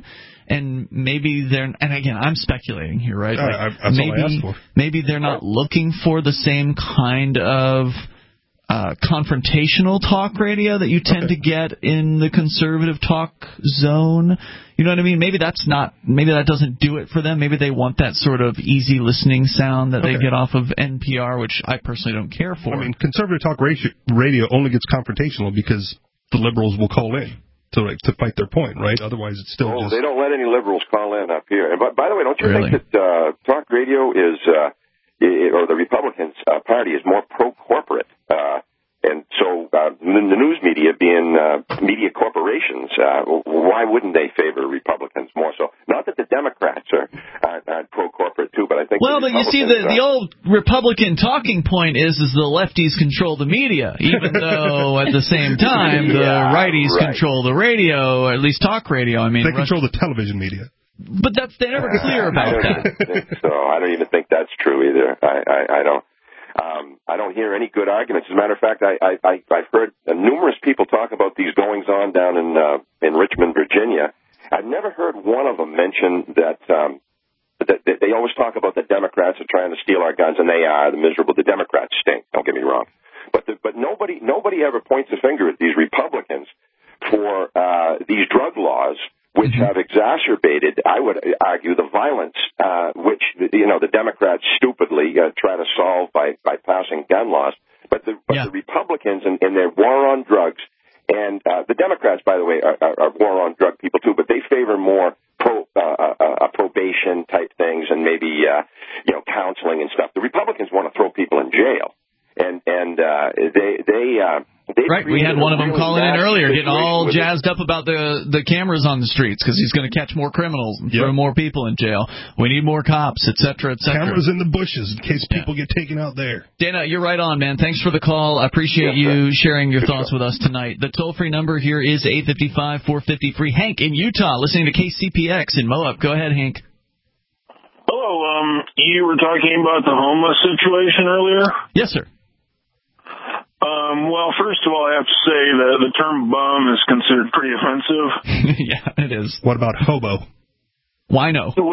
and maybe they're, and again, I'm speculating here, right? Like, uh, that's maybe, all I asked for. Maybe they're not looking for the same kind of uh, confrontational talk radio that you tend okay. to get in the conservative talk zone. You know what I mean? Maybe that's not, maybe that doesn't do it for them. Maybe they want that sort of easy listening sound that okay. they get off of N P R, which I personally don't care for. I mean, conservative talk radio only gets confrontational because the liberals will call in to like, to fight their point, right? Otherwise, it's still oh, just... they don't let any liberals call in up here. And by, by the way, don't you really? think that uh, talk radio is, uh, it, or the Republicans uh, Party is more pro-corporate? Uh, and so uh, the news media being uh, media corporations, uh, why wouldn't they favor Republicans more so? Not that the Democrats are, are, are pro-corporate too, but I think... Well, but you see, the, the old Republican talking point is, is the lefties control the media, even though at the same time the yeah, righties right. control the radio, or at least talk radio. I mean, They control the television media. But that's they're never clear about I that. Think so I don't even think that's true either. I, I, I don't. Um, I don't hear any good arguments. As a matter of fact, I, I, I've heard numerous people talk about these goings-on down in uh, in Richmond, Virginia. I've never heard one of them mention that, um, that, that they always talk about the Democrats are trying to steal our guns, and they are. The miserable. The Democrats stink. Don't get me wrong. But the, but nobody nobody ever points a finger at these Republicans for uh, these drug laws, which have exacerbated, I would argue, the violence, uh, which, you know, the Democrats stupidly uh, try to solve by, by passing gun laws. But the, but yeah. the Republicans and, and their war on drugs, and uh, the Democrats, by the way, are, are, are war on drug people too, but they favor more pro, uh, uh, probation type things and maybe, uh, you know, counseling and stuff. The Republicans want to throw people in jail. And, and, uh, they, they, uh, They right, we had one of them really calling in earlier, getting all jazzed it. up about the the cameras on the streets because he's going to catch more criminals and yep. throw more people in jail. We need more cops, et cetera, et cetera. Cameras in the bushes in case people yeah. get taken out there. Dana, you're right on, man. Thanks for the call. I appreciate yes, you sir. sharing your Good thoughts show. with us tonight. The toll-free number here is eight five five, four five zero, free. Hank in Utah, listening to K C P X in Moab. Go ahead, Hank. Hello. Um, you were talking about the homeless situation earlier? Yes, sir. Um, well, first of all, I have to say that the term bum is considered pretty offensive. Yeah, it is. What about hobo? Wino. Well,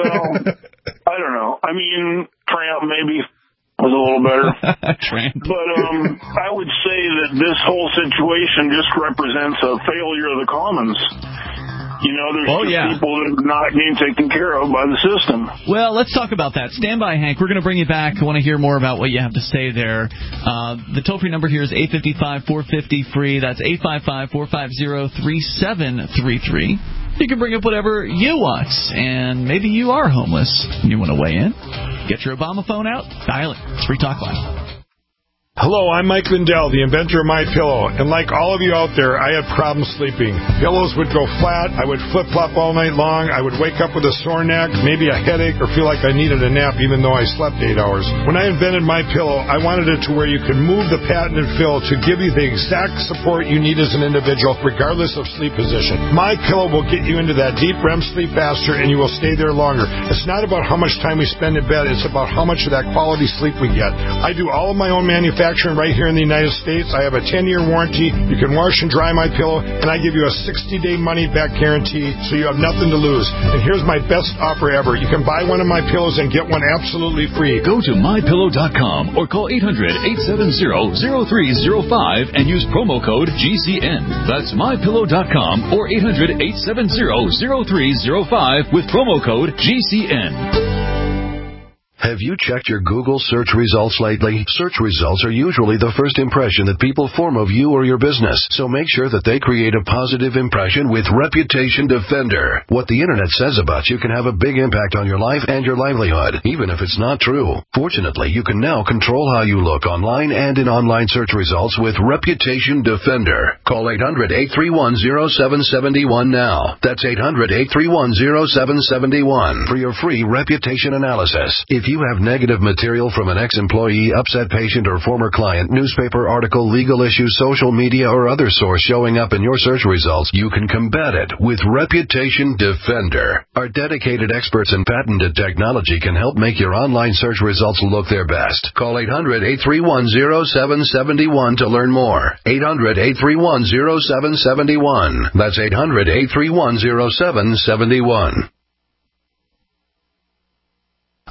I don't know. I mean, tramp maybe was a little better. Tramp. But um, I would say that this whole situation just represents a failure of the commons. You know, there's oh, yeah. people that are not being taken care of by the system. Well, let's talk about that. Stand by, Hank. We're going to bring you back. I want to hear more about what you have to say there. Uh, the toll-free number here is eight five five, four five zero, free. That's eight five five, four five zero, three seven three three. You can bring up whatever you want. And maybe you are homeless and you want to weigh in. Get your Obama phone out. Dial it. It's Free Talk Live. Hello, I'm Mike Lindell, the inventor of MyPillow, and like all of you out there, I had problems sleeping. Pillows would go flat, I would flip-flop all night long, I would wake up with a sore neck, maybe a headache, or feel like I needed a nap even though I slept eight hours. When I invented MyPillow, I wanted it to where you could move the patented fill to give you the exact support you need as an individual, regardless of sleep position. MyPillow will get you into that deep R E M sleep faster, and you will stay there longer. It's not about how much time we spend in bed, it's about how much of that quality sleep we get. I do all of my own manufacturing right here in the United States. I have a ten-year warranty. You can wash and dry my pillow, and I give you a sixty-day money-back guarantee, so you have nothing to lose. And here's my best offer ever. You can buy one of my pillows and get one absolutely free. Go to my pillow dot com or call eight hundred, eight seven zero, zero three zero five and use promo code G C N. That's my pillow dot com or eight hundred, eight seven zero, zero three zero five with promo code G C N. Have you checked your Google search results lately? Search results are usually the first impression that people form of you or your business, so make sure that they create a positive impression with Reputation Defender. What the Internet says about you can have a big impact on your life and your livelihood, even if it's not true. Fortunately, you can now control how you look online and in online search results with Reputation Defender. Call eight hundred, eight three one, zero seven seven one now. That's eight hundred, eight three one, zero seven seven one for your free reputation analysis. If you have negative material from an ex-employee, upset patient, or former client, newspaper article, legal issue, social media, or other source showing up in your search results, you can combat it with Reputation Defender. Our dedicated experts in patented technology can help make your online search results look their best. Call eight hundred, eight three one, zero seven seven one to learn more. eight hundred, eight three one, zero seven seven one. That's eight hundred, eight three one, zero seven seven one.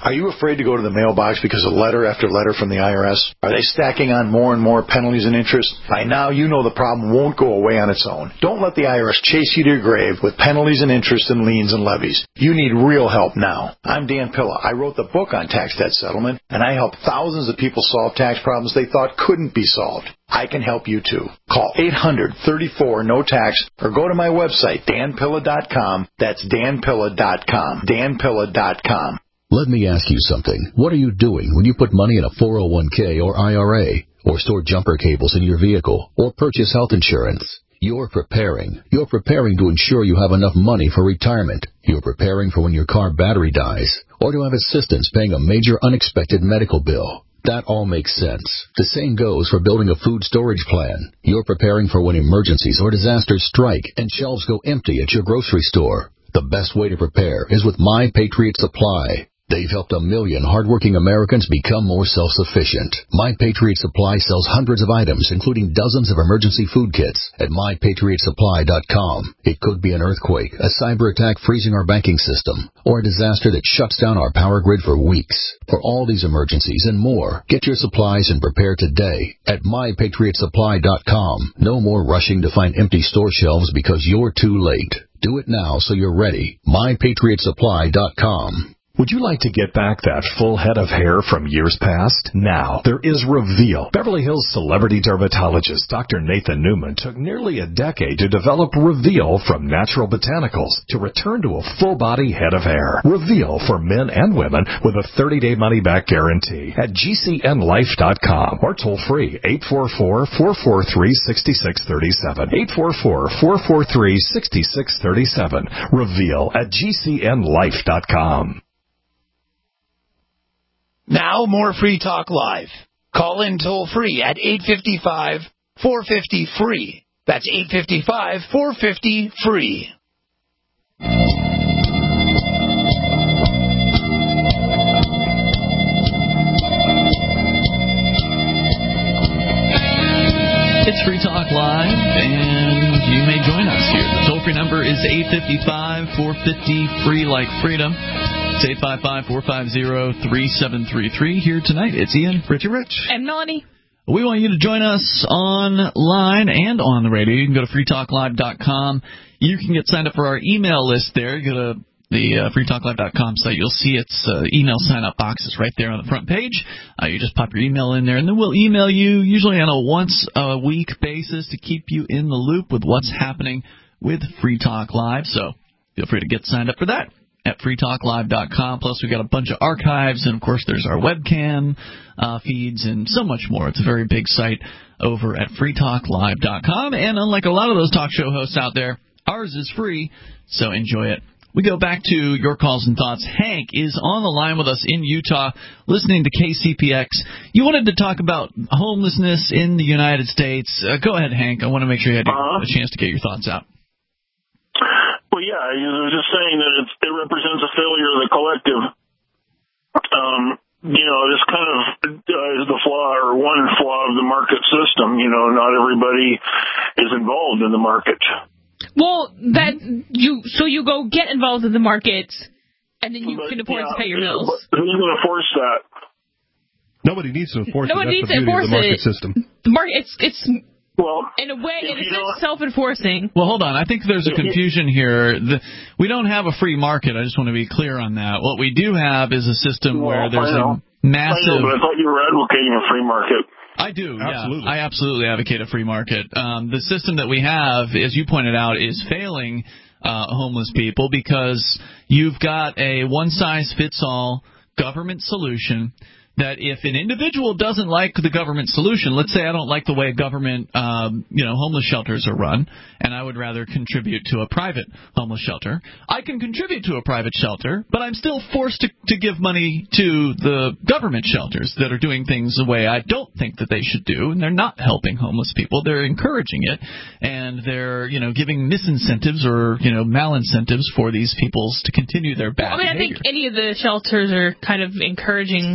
Are you afraid to go to the mailbox because of letter after letter from the I R S? Are they stacking on more and more penalties and interest? By now, you know the problem won't go away on its own. Don't let the I R S chase you to your grave with penalties and interest and liens and levies. You need real help now. I'm Dan Pilla. I wrote the book on tax debt settlement, and I help thousands of people solve tax problems they thought couldn't be solved. I can help you too. Call eight hundred, thirty-four, no tax or go to my website, dan pilla dot com. That's dan pilla dot com. dan pilla dot com. Let me ask you something. What are you doing when you put money in a four oh one k or I R A, or store jumper cables in your vehicle, or purchase health insurance? You're preparing. You're preparing to ensure you have enough money for retirement. You're preparing for when your car battery dies, or to have assistance paying a major unexpected medical bill. That all makes sense. The same goes for building a food storage plan. You're preparing for when emergencies or disasters strike and shelves go empty at your grocery store. The best way to prepare is with My Patriot Supply. They've helped a million hardworking Americans become more self-sufficient. My Patriot Supply sells hundreds of items, including dozens of emergency food kits, at my patriot supply dot com. It could be an earthquake, a cyber attack freezing our banking system, or a disaster that shuts down our power grid for weeks. For all these emergencies and more, get your supplies and prepare today at my patriot supply dot com. No more rushing to find empty store shelves because you're too late. Do it now so you're ready. my patriot supply dot com. Would you like to get back that full head of hair from years past? Now, there is Reveal. Beverly Hills celebrity dermatologist Doctor Nathan Newman took nearly a decade to develop Reveal from natural botanicals to return to a full-body head of hair. Reveal for men and women with a thirty-day money-back guarantee at g c n life dot com or toll-free eight four four, four four three, six six three seven. eight four four, four four three, six six three seven. Reveal at g c n life dot com. Now more Free Talk Live. Call in toll free at eight five five, four five zero, free. That's eight five five, four five zero, free. It's Free Talk Live, and you may join us here. The toll-free number is eight five five, four five zero, free like freedom. It's eight five five, four five zero, three seven three three. Here tonight, it's Ian, Richie Rich, and Melanie. We want you to join us online and on the radio. You can go to free talk live dot com. You can get signed up for our email list there. You go to the uh, free talk live dot com site. You'll see its uh, email sign-up boxes right there on the front page. Uh, you just pop your email in there, and then we'll email you usually on a once-a-week basis to keep you in the loop with what's happening with Free Talk Live. So feel free to get signed up for that at free talk live dot com. Plus, we've got a bunch of archives, and, of course, there's our webcam uh, feeds and so much more. It's a very big site over at free talk live dot com. And unlike a lot of those talk show hosts out there, ours is free, so enjoy it. We go back to your calls and thoughts. Hank is on the line with us in Utah, listening to K C P X. You wanted to talk about homelessness in the United States. Uh, go ahead, Hank. I want to make sure you had uh-huh. a chance to get your thoughts out. Well, yeah, I was just saying that it's, it represents a failure of the collective. Um, you know, this kind of uh, is the flaw or one flaw of the market system. You know, not everybody is involved in the market. Well, that you so you go get involved in the market, and then you but, can afford yeah, to pay your bills. Who's going to force that? Nobody needs to enforce Nobody it. That's needs the to enforce of the market it. system. The market, it's it's. Well, in a way, it is self-enforcing. Well, hold on. I think there's a confusion here. The, we don't have a free market. I just want to be clear on that. What we do have is a system well, where there's a massive... I know, but I thought you were advocating a free market. I do, absolutely. yeah. I absolutely advocate a free market. Um, the system that we have, as you pointed out, is failing uh, homeless people because you've got a one-size-fits-all government solution that if an individual doesn't like the government solution, let's say I don't like the way government, um, you know, homeless shelters are run, and I would rather contribute to a private homeless shelter, I can contribute to a private shelter, but I'm still forced to, to give money to the government shelters that are doing things the way I don't think that they should do, and they're not helping homeless people. They're encouraging it, and they're, you know, giving misincentives or, you know, malincentives for these peoples to continue their bad well, I mean, behavior. I think any of the shelters are kind of encouraging homeless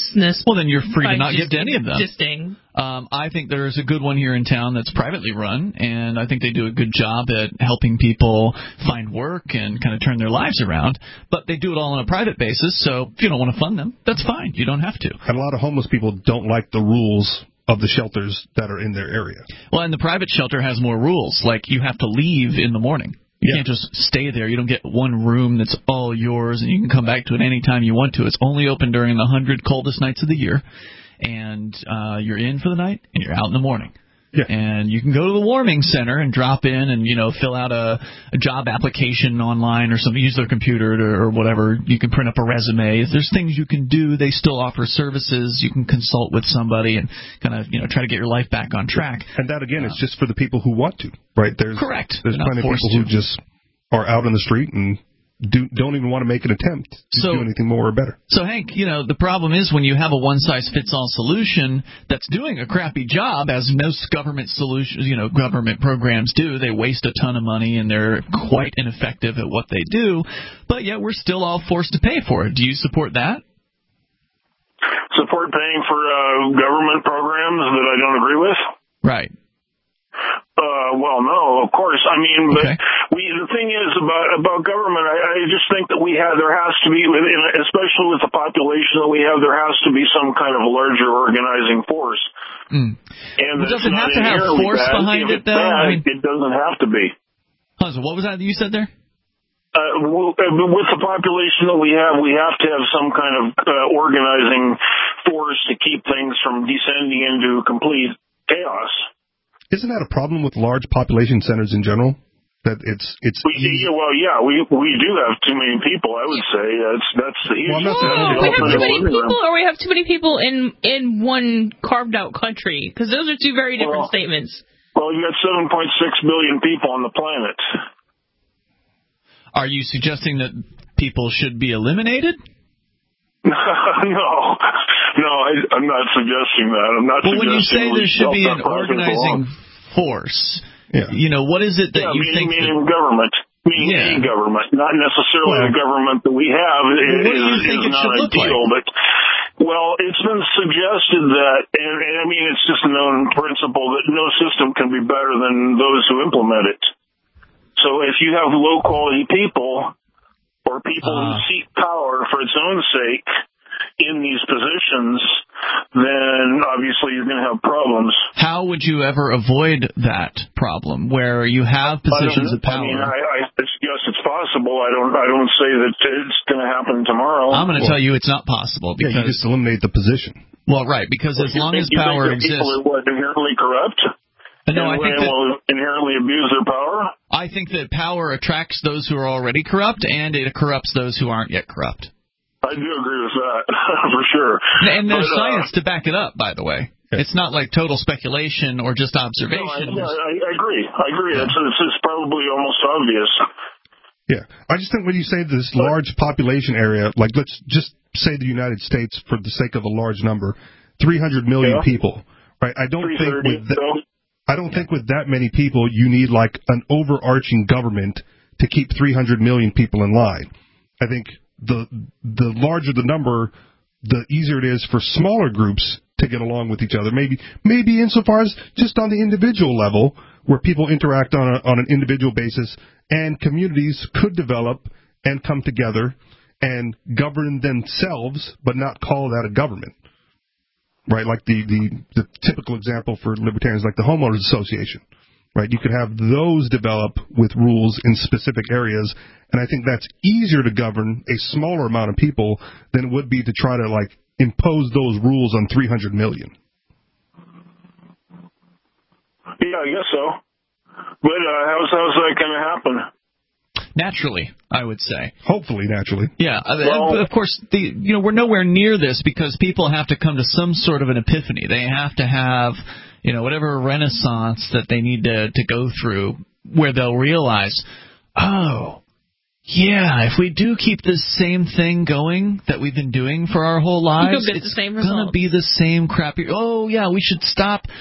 homelessness. Well, then you're free by to not just give to any of them. existing. Um, I think there's a good one here in town that's privately run, and I think they do a good job at helping people find work and kind of turn their lives around. But they do it all on a private basis, so if you don't want to fund them, that's fine. You don't have to. And a lot of homeless people don't like the rules of the shelters that are in their area. Well, and the private shelter has more rules, like you have to leave in the morning. You yeah. can't just stay there. You don't get one room that's all yours, and you can come back to it any time you want to. It's only open during the hundred coldest nights of the year. And uh, you're in for the night, and you're out in the morning. Yeah. And you can go to the warming center and drop in and, you know, fill out a, a job application online or something, use their computer to, or whatever. You can print up a resume. If there's things you can do, they still offer services. You can consult with somebody and kind of, you know, try to get your life back on track. And that, again, uh, is just for the people who want to, right? There's, correct. There's plenty of people to. who just are out on the street and Do, don't even want to make an attempt to so, do anything more or better. So, Hank, you know, the problem is when you have a one-size-fits-all solution that's doing a crappy job, as most government solutions, you know, government programs do. They waste a ton of money, and they're quite ineffective at what they do. But yet we're still all forced to pay for it. Do you support that? Support paying for uh, government programs that I don't agree with? Right. Uh, well, no, of course. I mean, but okay. we, the thing is about, about government, I, I just think that we have, there has to be, especially with the population that we have, there has to be some kind of larger organizing force. Mm. And well, does it have to have force bad. behind if it, though? Bad, I mean, it doesn't have to be. Hunzo, what was that you said there? Uh, with the population that we have, we have to have some kind of uh, organizing force to keep things from descending into complete chaos. Isn't that a problem with large population centers in general? That it's it's. We, yeah, well, yeah, we we do have too many people. I would say that's that's the issue. Well, I'm not no, we have too many people, or we have too many people in in one carved out country. Because those are two very different well, statements. Well, you got seven point six billion people on the planet. Are you suggesting that people should be eliminated? no, no, I, I'm not suggesting that. I'm not. Well, suggesting when you say there should be an organizing force, yeah. you know, what is it that yeah, you meaning, think? Meaning that, government, meaning yeah. a government, not necessarily well, the government that we have. Well, is, what do you think is it not should look ideal, like? But well, it's been suggested that, and, and I mean, it's just a known principle that no system can be better than those who implement it. So if you have low quality people, or people uh, who seek power for its own sake in these positions, then obviously you're going to have problems. How would you ever avoid that problem where you have positions of power? I mean, I, I guess it's possible. I don't I don't say that it's going to happen tomorrow. I'm going to well, tell you it's not possible. Because, yeah, you just eliminate the position. Well, right, because well, as long think, as power you think exists... people are, what, inherently corrupt? No, I think that, will inherently abuse their power? I think that power attracts those who are already corrupt, and it corrupts those who aren't yet corrupt. I do agree with that, for sure. And there's but, science uh, to back it up, by the way. It's not like total speculation or just observation. No, I, I, I agree. I agree. Yeah. It's, it's, it's probably almost obvious. Yeah. I just think when you say this large population area, like let's just say the United States for the sake of a large number, three hundred million yeah. people, right? I don't think with that, so. I don't think with that many people you need like an overarching government to keep three hundred million people in line. I think the the larger the number, the easier it is for smaller groups to get along with each other. Maybe maybe insofar as just on the individual level, where people interact on a, on an individual basis, and communities could develop and come together and govern themselves, but not call that a government. Right, like the, the, the typical example for libertarians, like the homeowners association. Right, you could have those develop with rules in specific areas, and I think that's easier to govern a smaller amount of people than it would be to try to like impose those rules on three hundred million. Yeah, I guess so. But uh, how's how's that going to happen? Naturally, I would say. Hopefully, naturally. Yeah, well, of course, the you know we're nowhere near this because people have to come to some sort of an epiphany. They have to have, you know, whatever renaissance that they need to to go through, where they'll realize, oh, yeah, if we do keep this same thing going that we've been doing for our whole lives, it's going to be the same crappy. Oh, yeah, we should stop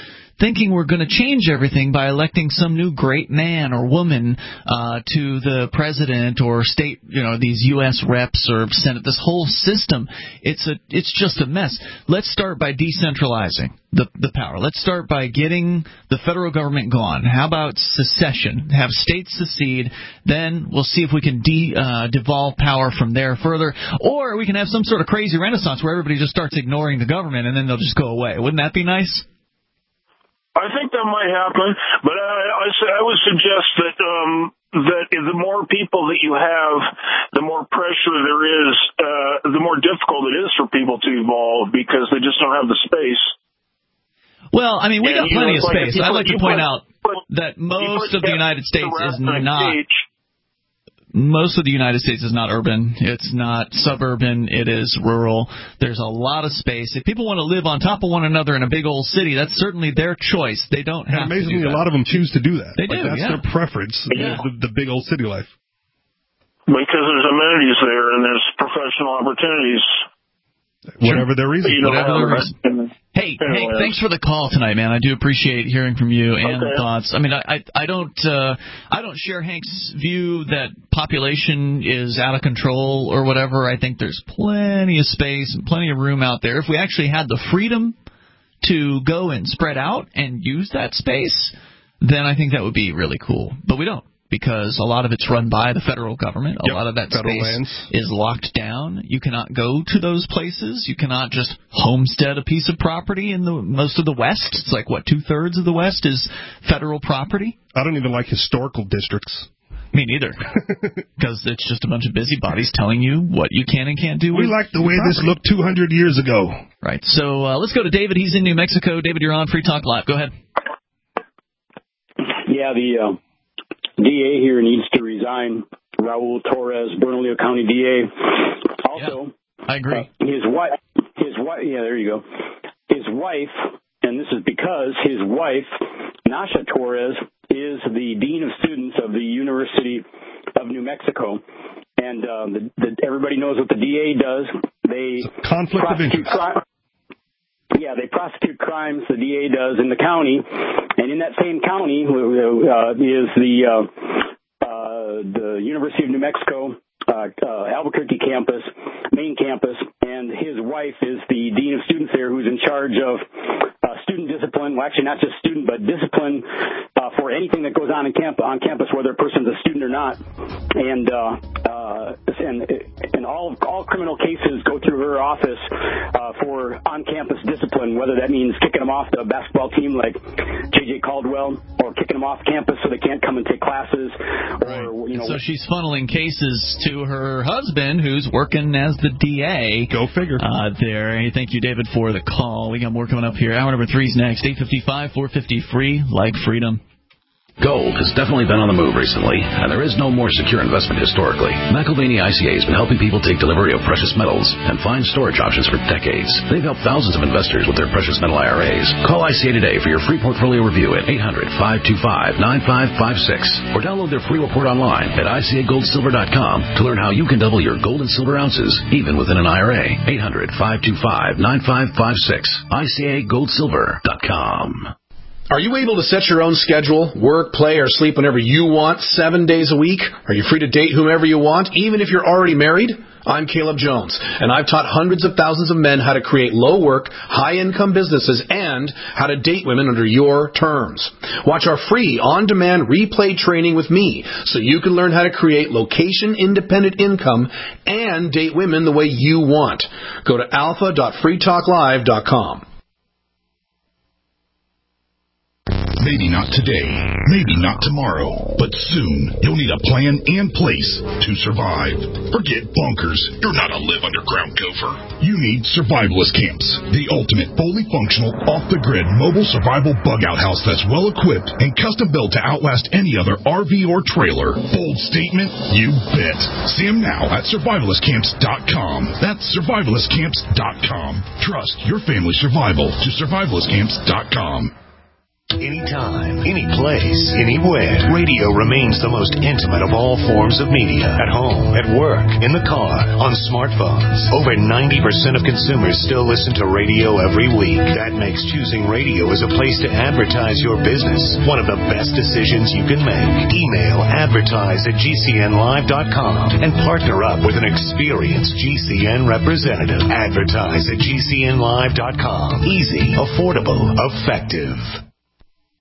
thinking we're going to change everything by electing some new great man or woman uh, to the president or state, you know, these U S reps or Senate. This whole system, it's a, it's just a mess. Let's start by decentralizing the the power. Let's start by getting the federal government gone. How about secession? Have states secede, then we'll see if we can de, uh, devolve power from there further, or we can have some sort of crazy renaissance where everybody just starts ignoring the government and then they'll just go away. Wouldn't that be nice? I think that might happen, but I, I, I would suggest that um, that the more people that you have, the more pressure there is, uh, the more difficult it is for people to evolve because they just don't have the space. Well, I mean, we and, got plenty know, of like space. I'd like to point put, out that most of the United States is not. Stage. Most of the United States is not urban. It's not suburban. It is rural. There's a lot of space. If people want to live on top of one another in a big old city, that's certainly their choice. They don't have and amazingly, to do that. A lot of them choose to do that. They like, do, That's yeah. their preference, Yeah. the, the big old city life. Because there's amenities there and there's professional opportunities. Whatever their reason. Whatever their reason. Hey, hey, thanks for the call tonight, man. I do appreciate hearing from you and okay. the thoughts. I mean, I, I, I don't, uh, I don't share Hank's view that population is out of control or whatever. I think there's plenty of space and plenty of room out there. If we actually had the freedom to go and spread out and use that space, then I think that would be really cool. But we don't. Because a lot of it's run by the federal government. A yep, lot of that federal space lands. is locked down. You cannot go to those places. You cannot just homestead a piece of property in the most of the West. It's like, what, two-thirds of the West is federal property? I don't even like historical districts. Me neither. Because it's just a bunch of busybodies telling you what you can and can't do. We with like the way property. this looked two hundred years ago. Right. So uh, let's go to David. He's in New Mexico. David, you're on Free Talk Live. Go ahead. Yeah, the... Uh... D A here needs to resign. Raul Torres, Bernalillo County D A. Also, yeah, I agree. Uh, his wife, his wife, yeah, there you go. His wife, and this is because his wife, Nasha Torres, is the dean of students of the University of New Mexico, and uh, the, the, everybody knows what the D A does. They conflict of interest. Crime. Yeah, they prosecute crimes, the D A does, in the county. And in that same county uh, is the uh, uh, the University of New Mexico uh, uh, Albuquerque campus, main campus, and his wife is the dean of students there who's in charge of uh, student discipline. Well, actually, not just student, but discipline uh, for anything that goes on in camp- on campus, whether a person's a student or not. And uh, uh, and and all all criminal cases go through her office uh, for on-campus discipline, whether that means kicking them off the basketball team like J J Caldwell, or kicking them off campus so they can't come and take classes. Right. Or, you know, so she's funneling cases to her husband, who's working as the D A. Go figure. Uh, there. Hey, thank you, David, for the call. We got more coming up here. Hour number three's next. eight fifty-five, four fifty, free, like freedom. Gold has definitely been on the move recently, and there is no more secure investment historically. McElvaney I C A has been helping people take delivery of precious metals and find storage options for decades. They've helped thousands of investors with their precious metal I R As. Call I C A today for your free portfolio review at eight hundred, five two five, nine five five six or download their free report online at I C A gold silver dot com to learn how you can double your gold and silver ounces even within an I R A. eight hundred, five two five, nine five five six. I C A gold silver dot com. Are you able to set your own schedule, work, play, or sleep whenever you want, seven days a week? Are you free to date whomever you want, even if you're already married? I'm Caleb Jones, and I've taught hundreds of thousands of men how to create low-work, high-income businesses and how to date women under your terms. Watch our free on-demand replay training with me so you can learn how to create location-independent income and date women the way you want. Go to alpha dot free talk live dot com. Maybe not today, maybe not tomorrow, but soon you'll need a plan and place to survive. Forget bunkers. You're not a live underground gopher. You need survivalist camps, the ultimate fully functional, off-the-grid mobile survival bug-out house that's well-equipped and custom-built to outlast any other R V or trailer. Bold statement? You bet. See them now at survivalist camps dot com. That's survivalist camps dot com. Trust your family's survival to survivalist camps dot com. Anytime, any place, anywhere. Radio remains the most intimate of all forms of media. At home, at work, in the car, on smartphones. Over ninety percent of consumers still listen to radio every week. That makes choosing radio as a place to advertise your business one of the best decisions you can make. Email advertise at G C N live dot com and partner up with an experienced G C N representative. Advertise at G C N live dot com. Easy, affordable, effective.